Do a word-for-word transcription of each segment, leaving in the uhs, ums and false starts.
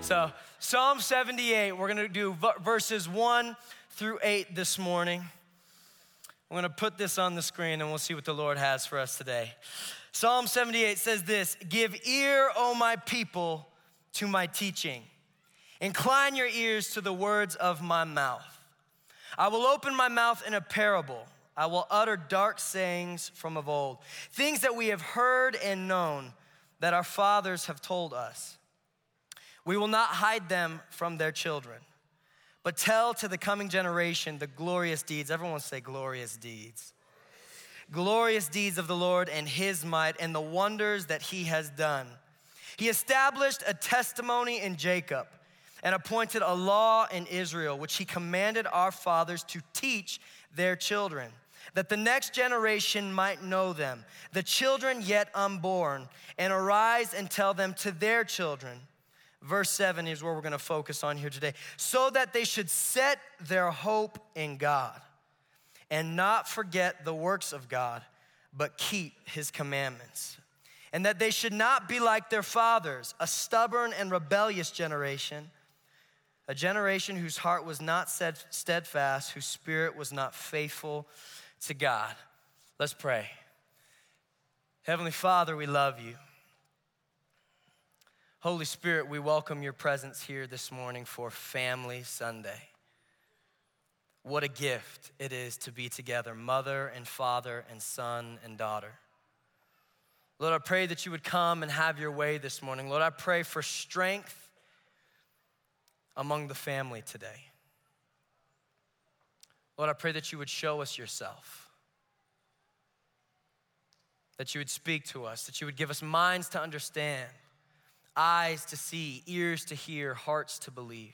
So Psalm seventy-eight, we're gonna do verses one through eight this morning. I'm gonna put this on the screen and we'll see what the Lord has for us today. Psalm seventy-eight says this: "Give ear, O my people, to my teaching. Incline your ears to the words of my mouth. I will open my mouth in a parable. I will utter dark sayings from of old, things that we have heard and known, that our fathers have told us. We will not hide them from their children, but tell to the coming generation the glorious deeds." Everyone say glorious deeds. "Glorious deeds of the Lord and his might and the wonders that he has done. He established a testimony in Jacob and appointed a law in Israel, which he commanded our fathers to teach their children, that the next generation might know them, the children yet unborn, and arise and tell them to their children." Verse seven is where we're gonna focus on here today. "So that they should set their hope in God and not forget the works of God, but keep his commandments. And that they should not be like their fathers, a stubborn and rebellious generation, a generation whose heart was not steadfast, whose spirit was not faithful to God." Let's pray. Heavenly Father, we love you. Holy Spirit, we welcome your presence here this morning for Family Sunday. What a gift it is to be together, mother and father and son and daughter. Lord, I pray that you would come and have your way this morning. Lord, I pray for strength among the family today. Lord, I pray that you would show us yourself, that you would speak to us, that you would give us minds to understand, eyes to see, ears to hear, hearts to believe.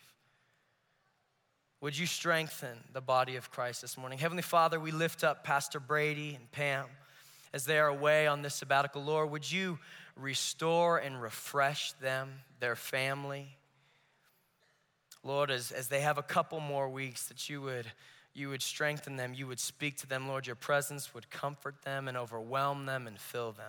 Would you strengthen the body of Christ this morning? Heavenly Father, we lift up Pastor Brady and Pam as they are away on this sabbatical. Lord, would you restore and refresh them, their family? Lord, as, as they have a couple more weeks, that you would, you would strengthen them, you would speak to them. Lord, your presence would comfort them and overwhelm them and fill them.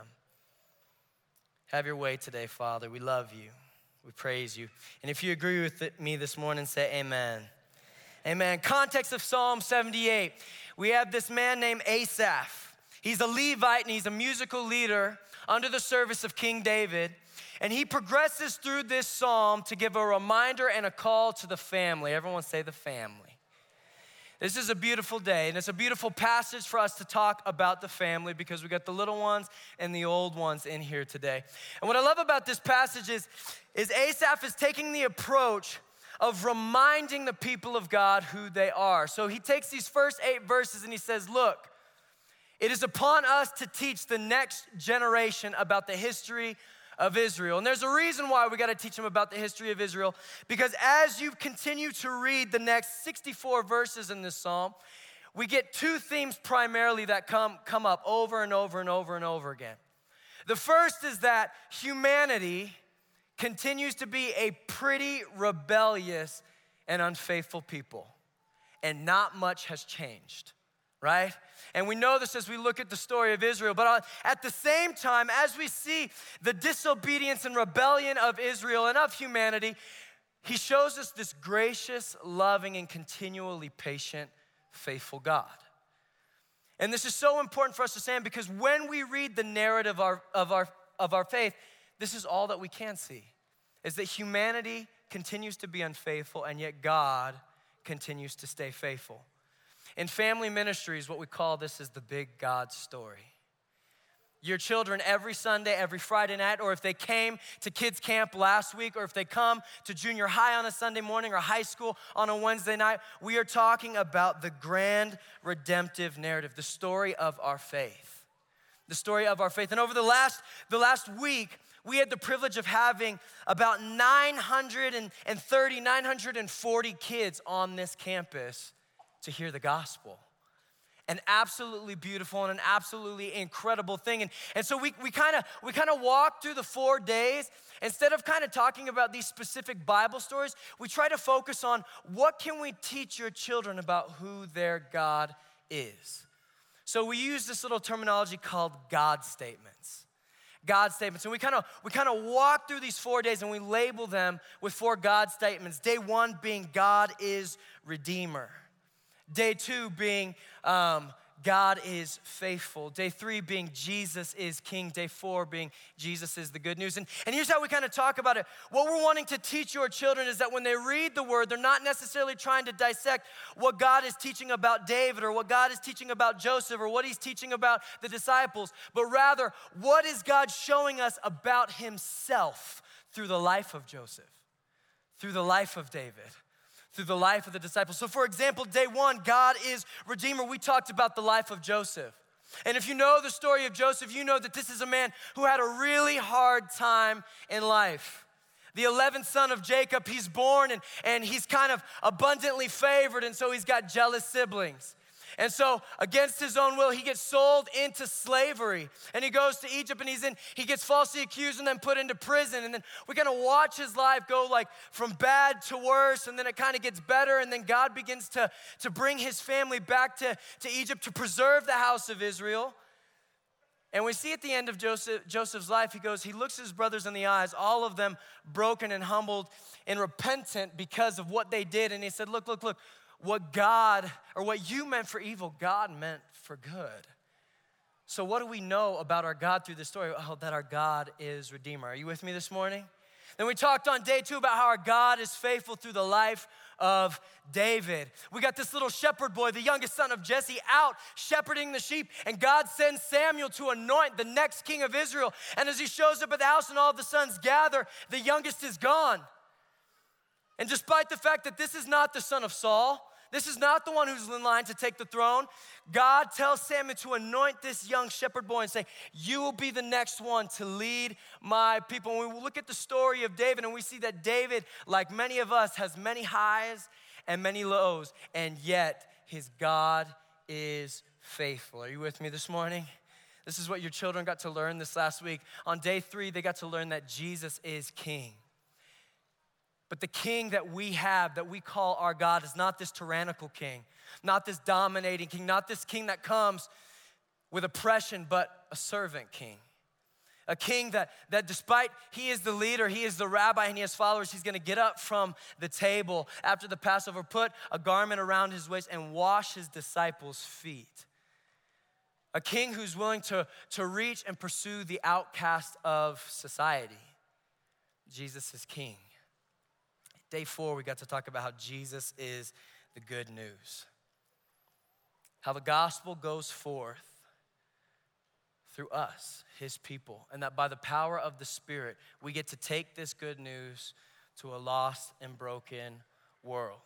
Have your way today, Father. We love you. We praise you. And if you agree with it, me this morning, say amen. Amen. Context of Psalm seventy-eight. We have this man named Asaph. He's a Levite and he's a musical leader under the service of King David. And he progresses through this psalm to give a reminder and a call to the family. Everyone say the family. This is a beautiful day, and it's a beautiful passage for us to talk about the family because we got the little ones and the old ones in here today. And what I love about this passage is, is Asaph is taking the approach of reminding the people of God who they are. So he takes these first eight verses and he says, look, it is upon us to teach the next generation about the history of Israel. And there's a reason why we got to teach them about the history of Israel, because as you continue to read the next sixty-four verses in this psalm, we get two themes primarily that come, come up over and over and over and over again. The first is that humanity continues to be a pretty rebellious and unfaithful people, and not much has changed, right? And we know this as we look at the story of Israel. But at the same time, as we see the disobedience and rebellion of Israel and of humanity, he shows us this gracious, loving, and continually patient, faithful God. And this is so important for us to understand because when we read the narrative of our, of our, of our faith, this is all that we can see, is that humanity continues to be unfaithful and yet God continues to stay faithful. In family ministries, what we call this is the big God story. Your children every Sunday, every Friday night, or if they came to kids camp last week, or if they come to junior high on a Sunday morning or high school on a Wednesday night, we are talking about the grand redemptive narrative, the story of our faith. The story of our faith. And over the last, the last week, we had the privilege of having about nine hundred thirty, nine hundred forty kids on this campus to hear the gospel. An absolutely beautiful and an absolutely incredible thing. And, and so we we kind of we kind of walked through the four days. Instead of kind of talking about these specific Bible stories, we try to focus on what can we teach your children about who their God is. So we use this little terminology called God statements. God statements. And we kind of we kind of walk through these four days and we label them with four God statements. Day one being God is Redeemer. Day two being um, God is faithful. Day three being Jesus is King. Day four being Jesus is the good news. And, and here's how we kind of talk about it. What we're wanting to teach your children is that when they read the word, they're not necessarily trying to dissect what God is teaching about David or what God is teaching about Joseph or what he's teaching about the disciples, but rather, what is God showing us about himself through the life of Joseph, through the life of David, through the life of the disciples. So for example, day one, God is Redeemer. We talked about the life of Joseph. And if you know the story of Joseph, you know that this is a man who had a really hard time in life. The eleventh son of Jacob, he's born and, and he's kind of abundantly favored, and so he's got jealous siblings. And so against his own will, he gets sold into slavery. And he goes to Egypt and he's in, he gets falsely accused and then put into prison. And then we kind of watch his life go like from bad to worse, and then it kind of gets better. And then God begins to, to bring his family back to, to Egypt to preserve the house of Israel. And we see at the end of Joseph, Joseph's life, he goes, he looks his brothers in the eyes, all of them broken and humbled and repentant because of what they did. And he said, look, look, look. What God, or what you meant for evil, God meant for good. So what do we know about our God through this story? Oh, that our God is Redeemer. Are you with me this morning? Then we talked on day two about how our God is faithful through the life of David. We got this little shepherd boy, the youngest son of Jesse, out shepherding the sheep, and God sends Samuel to anoint the next king of Israel. And as he shows up at the house and all of the sons gather, the youngest is gone. And despite the fact that this is not the son of Saul, this is not the one who's in line to take the throne, God tells Samuel to anoint this young shepherd boy and say, you will be the next one to lead my people. And we look at the story of David and we see that David, like many of us, has many highs and many lows, and yet his God is faithful. Are you with me this morning? This is what your children got to learn this last week. On day three, they got to learn that Jesus is King. But the king that we have, that we call our God, is not this tyrannical king, not this dominating king, not this king that comes with oppression, but a servant king. A king that, that despite he is the leader, he is the rabbi, and he has followers, he's gonna get up from the table after the Passover, put a garment around his waist, and wash his disciples' feet. A king who's willing to, to reach and pursue the outcast of society. Jesus is king. Day four, we got to talk about how Jesus is the good news. How the gospel goes forth through us, his people, and that by the power of the Spirit, we get to take this good news to a lost and broken world.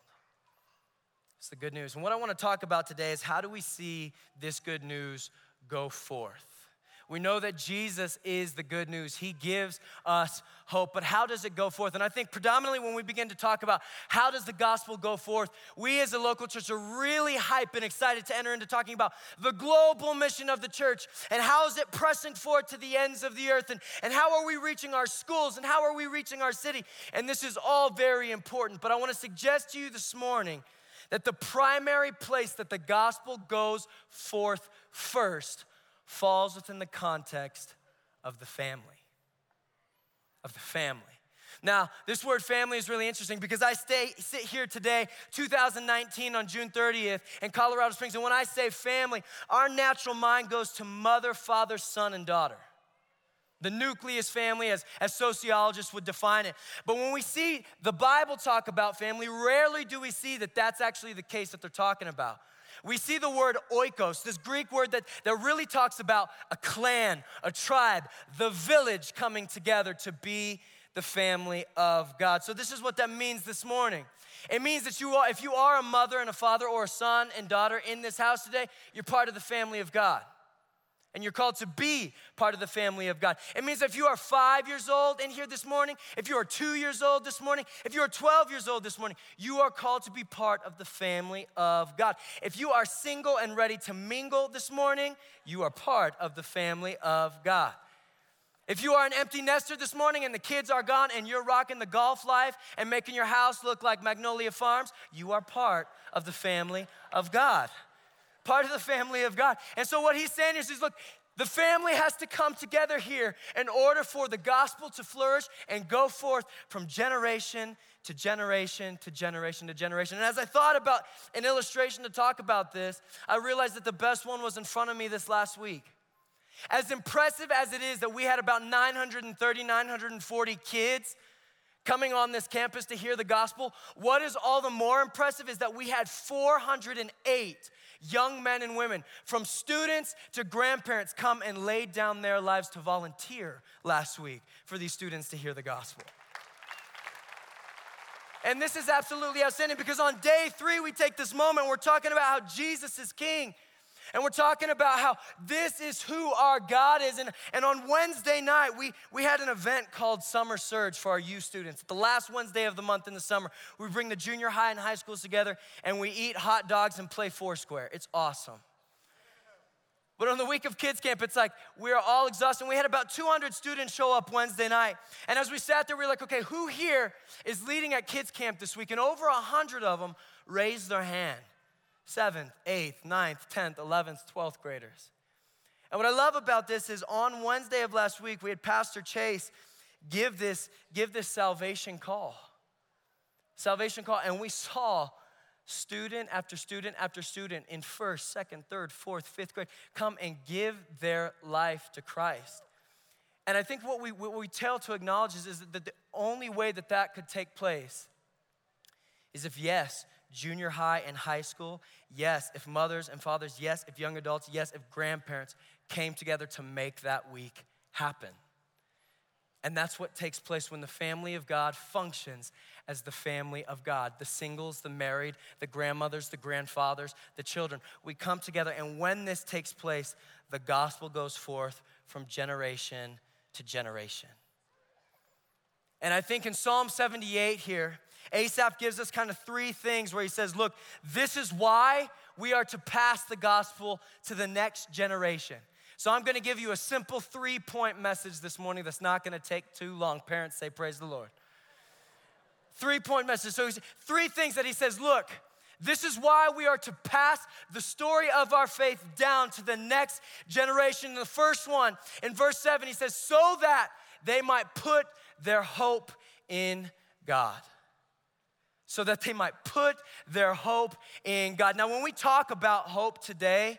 It's the good news. And what I want to talk about today is how do we see this good news go forth? We know that Jesus is the good news. He gives us hope, but how does it go forth? And I think predominantly when we begin to talk about how does the gospel go forth, we as a local church are really hyped and excited to enter into talking about the global mission of the church and how is it pressing forth to the ends of the earth, and, and how are we reaching our schools and how are we reaching our city? And this is all very important, but I want to suggest to you this morning that the primary place that the gospel goes forth first falls within the context of the family, of the family. Now, this word family is really interesting because I stay, sit here today, two thousand nineteen on June thirtieth in Colorado Springs, and when I say family, our natural mind goes to mother, father, son, and daughter. The nucleus family, as, as sociologists would define it. But when we see the Bible talk about family, rarely do we see that that's actually the case that they're talking about. We see the word oikos, this Greek word that, that really talks about a clan, a tribe, the village coming together to be the family of God. So this is what that means this morning. It means that you are, if you are a mother and a father or a son and daughter in this house today, you're part of the family of God. And you're called to be part of the family of God. It means that if you are five years old in here this morning, if you are two years old this morning, if you are twelve years old this morning, you are called to be part of the family of God. If you are single and ready to mingle this morning, you are part of the family of God. If you are an empty nester this morning and the kids are gone and you're rocking the golf life and making your house look like Magnolia Farms, you are part of the family of God. Part of the family of God. And so what he's saying is, is look, The family has to come together here in order for the gospel to flourish and go forth from generation to generation to generation to generation. And as I thought about an illustration to talk about this, I realized that the best one was in front of me this last week. As impressive as it is that we had about nine hundred thirty, nine hundred forty kids coming on this campus to hear the gospel, what is all the more impressive is that we had four hundred eight young men and women, from students to grandparents, come and lay down their lives to volunteer last week for these students to hear the gospel. And this is absolutely outstanding because on day three, we take this moment, we're talking about how Jesus is King. And we're talking about how this is who our God is. And, and on Wednesday night, we, we had an event called Summer Surge for our youth students. The last Wednesday of the month in the summer, we bring the junior high and high schools together and we eat hot dogs and play Foursquare. It's awesome. But on the week of kids camp, it's like we are all exhausted. We had about two hundred students show up Wednesday night. And as we sat there, we were like, okay, who here is leading at kids camp this week? And over one hundred of them raised their hand. seventh, eighth, ninth, tenth, eleventh, twelfth graders. And what I love about this is on Wednesday of last week, we had Pastor Chase give this, give this salvation call. Salvation call, and we saw student after student after student in first, second, third, fourth, fifth grade come and give their life to Christ. And I think what we, what we tell to acknowledge is, is that the only way that that could take place is if, yes, junior high and high school, yes, if mothers and fathers, yes, if young adults, yes, if grandparents came together to make that week happen. And that's what takes place when the family of God functions as the family of God. The singles, the married, the grandmothers, the grandfathers, the children. We come together, and when this takes place, the gospel goes forth from generation to generation. And I think in Psalm seventy-eight here, Asaph gives us kind of three things where he says, look, this is why we are to pass the gospel to the next generation. So I'm gonna give you a simple three-point message this morning that's not gonna take too long. Parents, say praise the Lord. Three-point message. So he's, three things that he says, look, this is why we are to pass the story of our faith down to the next generation. And the first one, in verse seven, he says, so that they might put their hope in God. So that they might put their hope in God. Now, when we talk about hope today,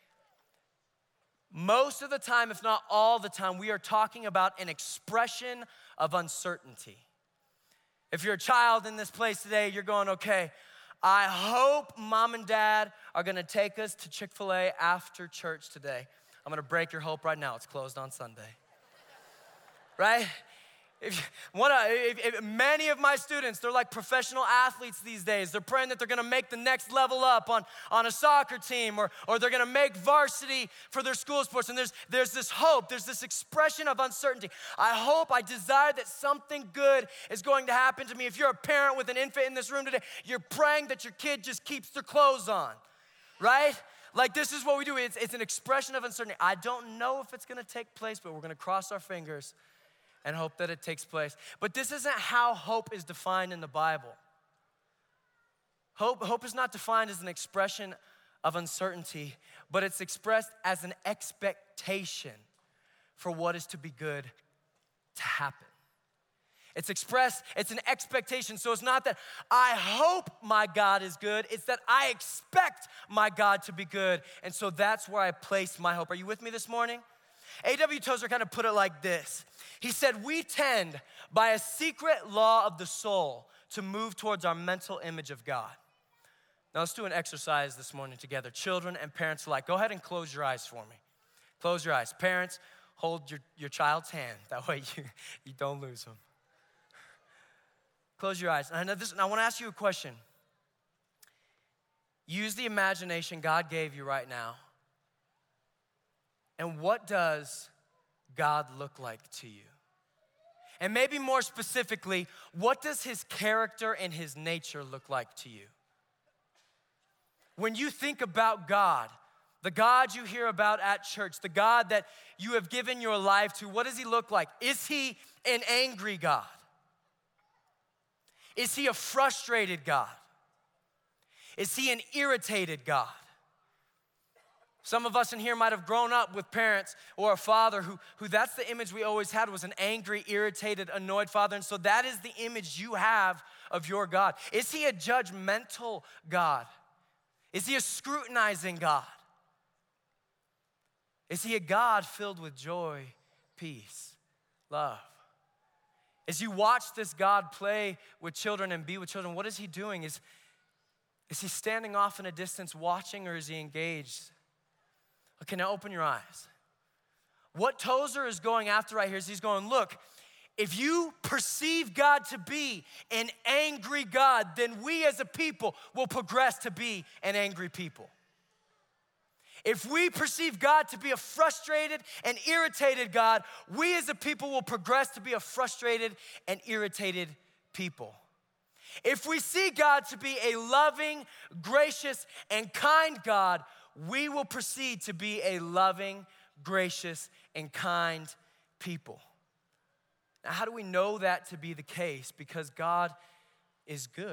most of the time, if not all the time, we are talking about an expression of uncertainty. If you're a child in this place today, you're going, okay, I hope mom and dad are gonna take us to Chick-fil-A after church today. I'm gonna break your hope right now. It's closed on Sunday. Right? If, one, if, if many of my students, they're like professional athletes these days. They're praying that they're gonna make the next level up on, on a soccer team, or, or they're gonna make varsity for their school sports. And there's, there's this hope, there's this expression of uncertainty. I hope, I desire that something good is going to happen to me. If you're a parent with an infant in this room today, you're praying that your kid just keeps their clothes on, right? Like this is what we do, it's, it's an expression of uncertainty. I don't know if it's gonna take place, but we're gonna cross our fingers and hope that it takes place. But this isn't how hope is defined in the Bible. Hope, hope is not defined as an expression of uncertainty, but it's expressed as an expectation for what is to be good to happen. It's expressed, it's an expectation. So it's not that I hope my God is good, it's that I expect my God to be good. And so that's where I place my hope. Are you with me this morning? A W Tozer kind of put it like this. He said, we tend by a secret law of the soul to move towards our mental image of God. Now let's do an exercise this morning together. Children and parents alike, go ahead and close your eyes for me. Close your eyes. Parents, hold your, your child's hand. That way you, you don't lose them. Close your eyes. And I, know this, and I want to ask you a question. Use the imagination God gave you right now. And what does God look like to you? And maybe more specifically, what does his character and his nature look like to you? When you think about God, the God you hear about at church, the God that you have given your life to, what does he look like? Is he an angry God? Is he a frustrated God? Is he an irritated God? Some of us in here might have grown up with parents or a father who, who that's the image we always had, was an angry, irritated, annoyed father. And so that is the image you have of your God. Is he a judgmental God? Is he a scrutinizing God? Is he a God filled with joy, peace, love? As you watch this God play with children and be with children, what is he doing? Is, is he standing off in a distance watching, or is he engaged? Okay, now open your eyes. What Tozer is going after right here is he's going, look, if you perceive God to be an angry God, then we as a people will progress to be an angry people. If we perceive God to be a frustrated and irritated God, we as a people will progress to be a frustrated and irritated people. If we see God to be a loving, gracious, and kind God, we will proceed to be a loving, gracious, and kind people. Now, how do we know that to be the case? Because God is good.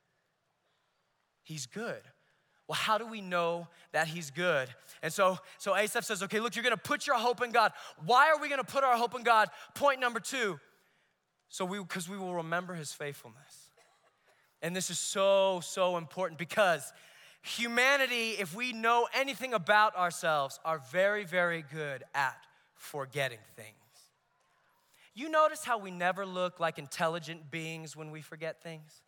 He's good. Well, how do we know that he's good? And so, so Asaph says, okay, look, you're gonna put your hope in God. Why are we gonna put our hope in God? Point number two, so we, because we will remember his faithfulness. And this is so, so important, because humanity, if we know anything about ourselves, are very, very good at forgetting things. You notice how we never look like intelligent beings when we forget things?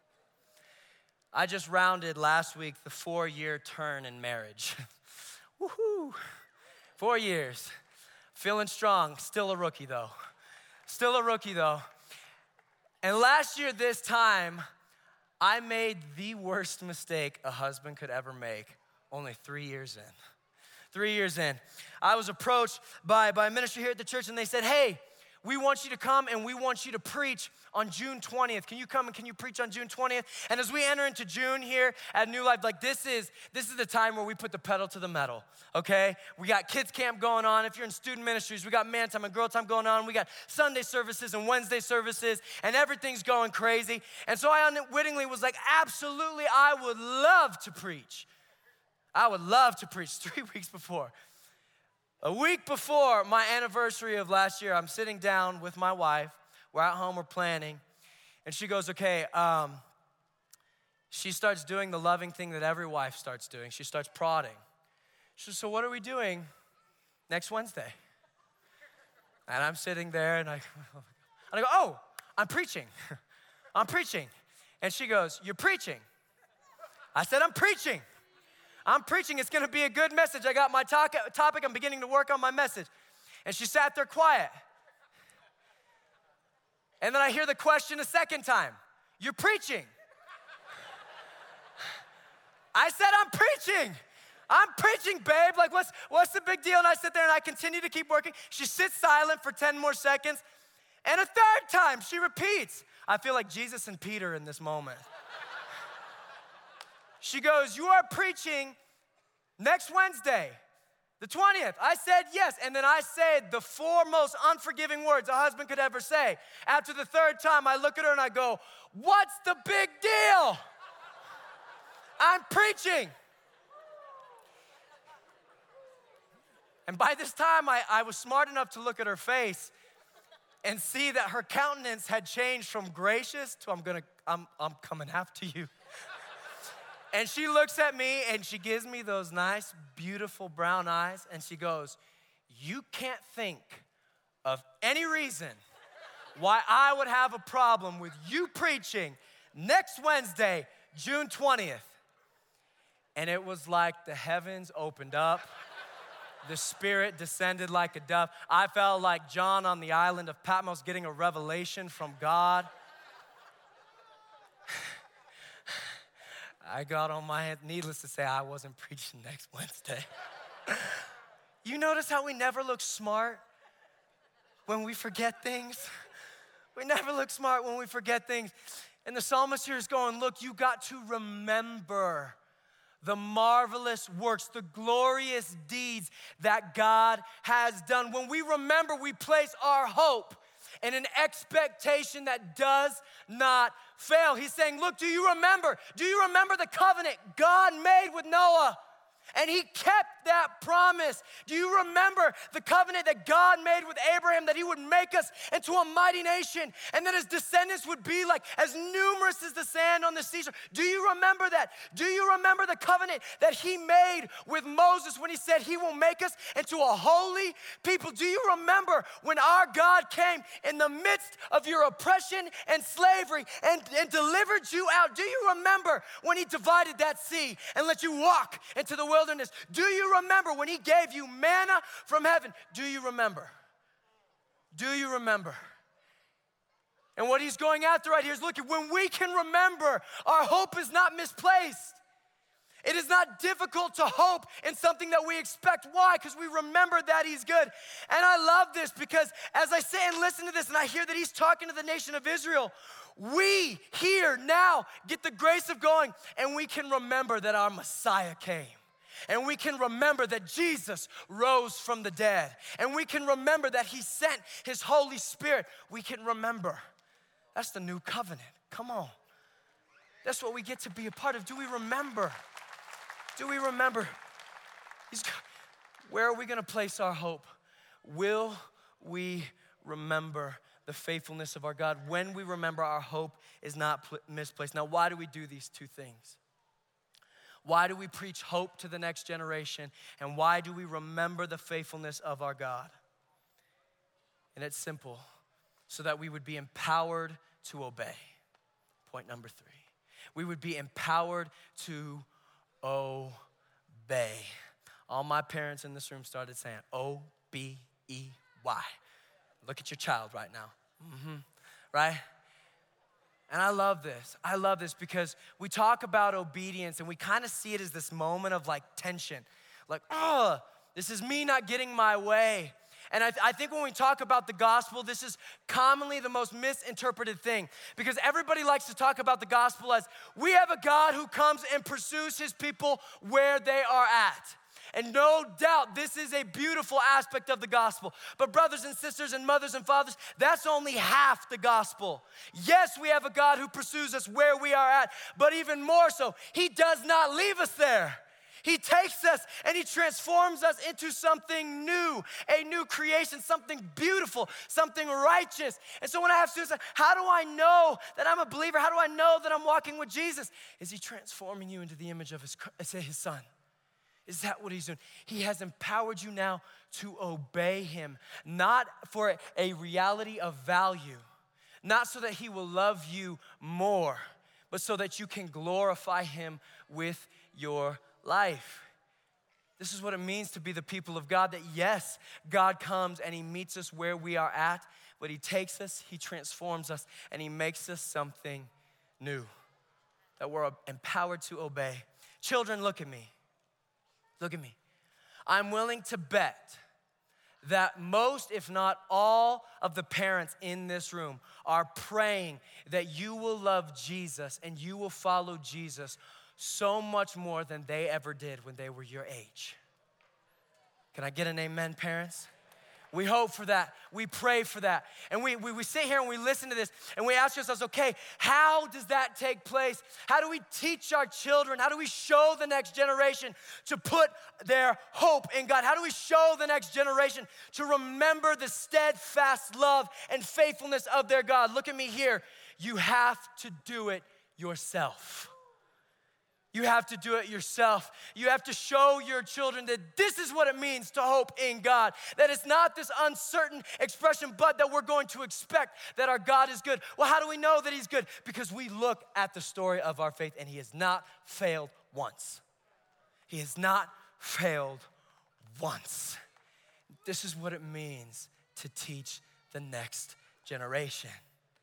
I just rounded last week the four-year turn in marriage. Woohoo! Four years. Feeling strong. Still a rookie, though. Still a rookie, though. And last year, this time, I made the worst mistake a husband could ever make, only three years in. Three years in. I was approached by, by a minister here at the church, and they said, hey, we want you to come and we want you to preach on June twentieth. Can you come and can you preach on June twentieth? And as we enter into June here at New Life, like this is this is the time where we put the pedal to the metal, okay? We got kids camp going on. If you're in student ministries, we got man time and girl time going on. We got Sunday services and Wednesday services, and everything's going crazy. And so I unwittingly was like, absolutely, I would love to preach. I would love to preach three weeks before. A week before my anniversary of last year, I'm sitting down with my wife. We're at home, we're planning. And she goes, okay, um, she starts doing the loving thing that every wife starts doing. She starts prodding. She says, so what are we doing next Wednesday? And I'm sitting there and I, and I go, oh, I'm preaching. I'm preaching. And she goes, you're preaching? I said, I'm preaching. I'm preaching. It's going to be a good message. I got my talk, topic. I'm beginning to work on my message. And she sat there quiet. And then I hear the question a second time. You're preaching. I said, I'm preaching. I'm preaching, babe. Like, what's, what's the big deal? And I sit there and I continue to keep working. She sits silent for ten more seconds. And a third time, she repeats. I feel like Jesus and Peter in this moment. She goes, you are preaching next Wednesday, the twentieth. I said yes, and then I said the four most unforgiving words a husband could ever say. After the third time, I look at her and I go, what's the big deal? I'm preaching. And by this time, I, I was smart enough to look at her face and see that her countenance had changed from gracious to I'm gonna, I'm, I'm coming after you. And she looks at me and she gives me those nice, beautiful brown eyes. And she goes, you can't think of any reason why I would have a problem with you preaching next Wednesday, June twentieth. And it was like the heavens opened up. The Spirit descended like a dove. I felt like John on the island of Patmos getting a revelation from God. I got on my head, needless to say, I wasn't preaching next Wednesday. You notice how we never look smart when we forget things? We never look smart when we forget things. And the psalmist here is going, look, you got to remember the marvelous works, the glorious deeds that God has done. When we remember, we place our hope in an expectation that does not fail. He's saying, look, do you remember? Do you remember the covenant God made with Noah? And he kept that promise. Do you remember the covenant that God made with Abraham, that he would make us into a mighty nation and that his descendants would be like as numerous as the sand on the seashore? Do you remember that? Do you remember the covenant that he made with Moses when he said he will make us into a holy people? Do you remember when our God came in the midst of your oppression and slavery and, and delivered you out? Do you remember when he divided that sea and let you walk into the wilderness? Do you remember when he gave you manna from heaven? Do you remember? Do you remember? And what he's going after right here is, look, when we can remember, our hope is not misplaced. It is not difficult to hope in something that we expect. Why? Because we remember that he's good. And I love this because as I say and listen to this and I hear that he's talking to the nation of Israel, we here now get the grace of going and we can remember that our Messiah came. And we can remember that Jesus rose from the dead. And we can remember that he sent his Holy Spirit. We can remember. That's the new covenant. Come on. That's what we get to be a part of. Do we remember? Do we remember? He's, where are we going to place our hope? Will we remember the faithfulness of our God? When we remember, our hope is not pl- misplaced. Now, why do we do these two things? Why do we preach hope to the next generation? And why do we remember the faithfulness of our God? And it's simple, so that we would be empowered to obey. Point number three. We would be empowered to obey. All my parents in this room started saying, O B E Y. Look at your child right now, mm-hmm. right? And I love this. I love this because we talk about obedience and we kind of see it as this moment of like tension. Like, oh, this is me not getting my way. And I, th- I think when we talk about the gospel, this is commonly the most misinterpreted thing because everybody likes to talk about the gospel as we have a God who comes and pursues his people where they are at. And no doubt, this is a beautiful aspect of the gospel. But brothers and sisters and mothers and fathers, that's only half the gospel. Yes, we have a God who pursues us where we are at, but even more so, he does not leave us there. He takes us and he transforms us into something new, a new creation, something beautiful, something righteous. And so when I have students, how do I know that I'm a believer? How do I know that I'm walking with Jesus? Is he transforming you into the image of his, his son? Is that what he's doing? He has empowered you now to obey him, not for a reality of value, not so that he will love you more, but so that you can glorify him with your life. This is what it means to be the people of God, that yes, God comes and he meets us where we are at, but he takes us, he transforms us, and he makes us something new, that we're empowered to obey. Children, look at me. Look at me. I'm willing to bet that most, if not all, of the parents in this room are praying that you will love Jesus and you will follow Jesus so much more than they ever did when they were your age. Can I get an amen, parents? We hope for that. We pray for that. And we, we, we sit here and we listen to this and we ask ourselves, okay, how does that take place? How do we teach our children? How do we show the next generation to put their hope in God? How do we show the next generation to remember the steadfast love and faithfulness of their God? Look at me here. You have to do it yourself. You have to do it yourself. You have to show your children that this is what it means to hope in God. That it's not this uncertain expression, but that we're going to expect that our God is good. Well, how do we know that he's good? Because we look at the story of our faith and he has not failed once. He has not failed once. This is what it means to teach the next generation.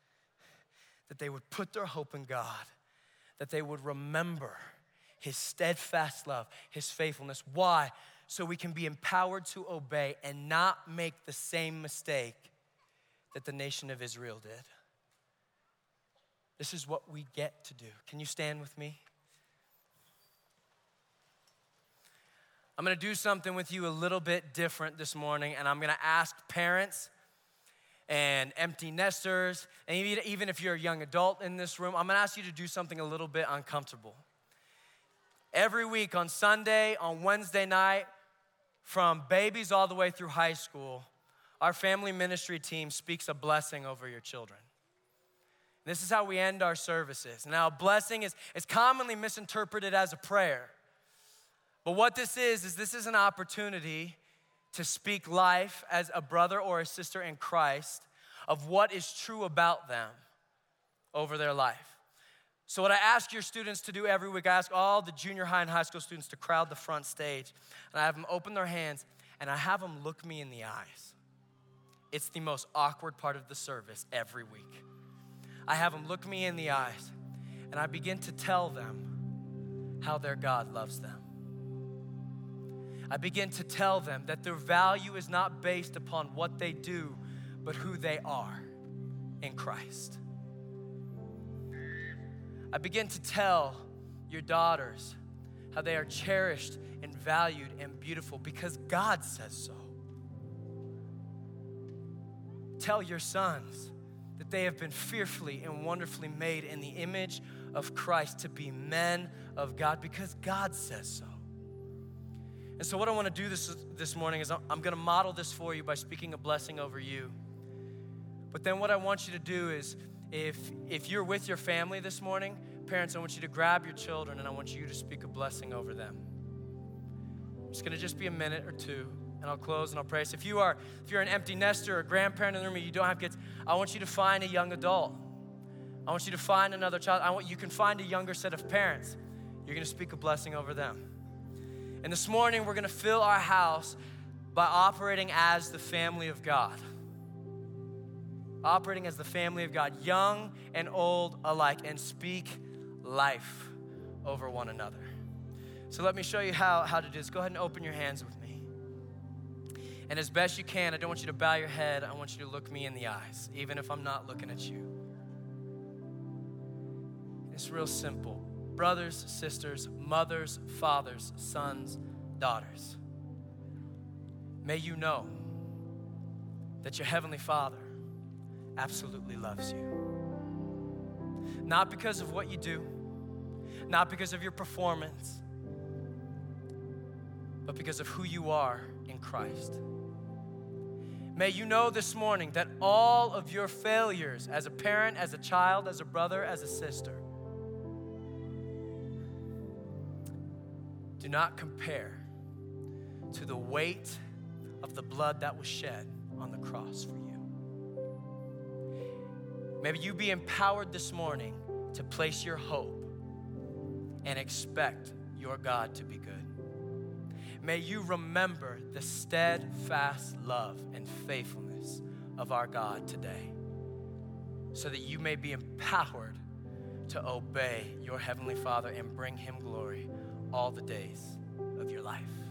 That they would put their hope in God. That they would remember his steadfast love, his faithfulness. Why? So we can be empowered to obey and not make the same mistake that the nation of Israel did. This is what we get to do. Can you stand with me? I'm gonna do something with you a little bit different this morning, and I'm gonna ask parents and empty nesters, and even if you're a young adult in this room, I'm gonna ask you to do something a little bit uncomfortable. Every week on Sunday, on Wednesday night, from babies all the way through high school, our family ministry team speaks a blessing over your children. This is how we end our services. Now, a blessing is, is commonly misinterpreted as a prayer. But what this is, is this is an opportunity to speak life as a brother or a sister in Christ of what is true about them over their life. So what I ask your students to do every week, I ask all the junior high and high school students to crowd the front stage, and I have them open their hands, and I have them look me in the eyes. It's the most awkward part of the service every week. I have them look me in the eyes, and I begin to tell them how their God loves them. I begin to tell them that their value is not based upon what they do, but who they are in Christ. I begin to tell your daughters how they are cherished and valued and beautiful because God says so. Tell your sons that they have been fearfully and wonderfully made in the image of Christ to be men of God because God says so. And so what I want to do this, this morning is I'm going to model this for you by speaking a blessing over you. But then what I want you to do is if, if you're with your family this morning, parents, I want you to grab your children and I want you to speak a blessing over them. It's going to just be a minute or two, and I'll close and I'll pray. So if you are, if you're an empty nester or a grandparent in the room and you don't have kids, I want you to find a young adult. I want you to find another child. I want you can find a younger set of parents. You're going to speak a blessing over them. And this morning, we're going to fill our house by operating as the family of God. Operating as the family of God, young and old alike, and speak life over one another. So let me show you how, how to do this. Go ahead and open your hands with me. And as best you can, I don't want you to bow your head. I want you to look me in the eyes, even if I'm not looking at you. It's real simple. Brothers, sisters, mothers, fathers, sons, daughters. May you know that your Heavenly Father absolutely loves you. Not because of what you do, not because of your performance, but because of who you are in Christ. May you know this morning that all of your failures as a parent, as a child, as a brother, as a sister, do not compare to the weight of the blood that was shed on the cross for you. Maybe you be empowered this morning to place your hope and expect your God to be good. May you remember the steadfast love and faithfulness of our God today so that you may be empowered to obey your Heavenly Father and bring Him glory all the days of your life.